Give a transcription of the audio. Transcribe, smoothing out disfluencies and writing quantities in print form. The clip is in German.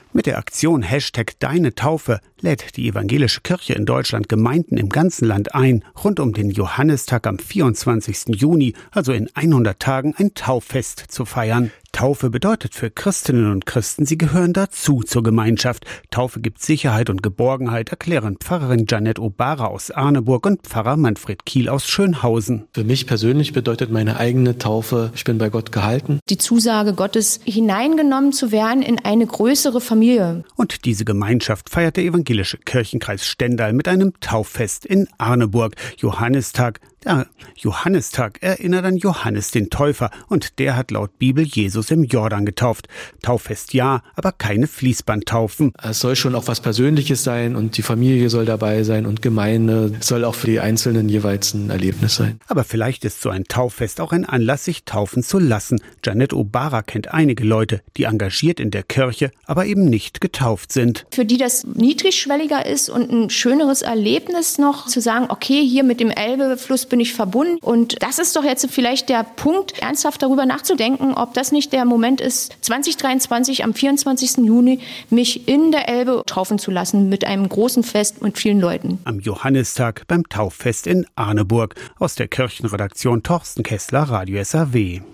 Mit der Aktion #DeineTaufe lädt die Evangelische Kirche in Deutschland Gemeinden im ganzen Land ein, rund um den Johannistag am 24. Juni, also in 100 Tagen, ein Tauffest zu feiern. Taufe bedeutet für Christinnen und Christen, sie gehören dazu zur Gemeinschaft. Taufe gibt Sicherheit und Geborgenheit, erklären Pfarrerin Janette Obara aus Arneburg und Pfarrer Manfred Kiel aus Schönhausen. Für mich persönlich bedeutet meine eigene Taufe, ich bin bei Gott gehalten. Die Zusage Gottes, hineingenommen zu werden in eine größere Familie. Und diese Gemeinschaft feiert der Evangelische Kirchenkreis Stendal mit einem Tauffest in Arneburg. Der Johannistag erinnert an Johannes den Täufer und der hat laut Bibel Jesus im Jordan getauft. Tauffest ja, aber keine Fließbandtaufen. Es soll schon auch was Persönliches sein und die Familie soll dabei sein und Gemeinde. Es soll auch für die Einzelnen jeweils ein Erlebnis sein. Aber vielleicht ist so ein Tauffest auch ein Anlass, sich taufen zu lassen. Janette Obara kennt einige Leute, die engagiert in der Kirche, aber eben nicht getauft sind. Für die das niedrigschwelliger ist und ein schöneres Erlebnis noch, zu sagen, okay, hier mit dem Elbefluss bin ich verbunden. Und das ist doch jetzt vielleicht der Punkt, ernsthaft darüber nachzudenken, ob das nicht der Moment ist, 2023 am 24. Juni mich in der Elbe taufen zu lassen mit einem großen Fest mit vielen Leuten. Am Johannistag beim Tauffest in Arneburg. Aus der Kirchenredaktion Thorsten Kessler, Radio SAW.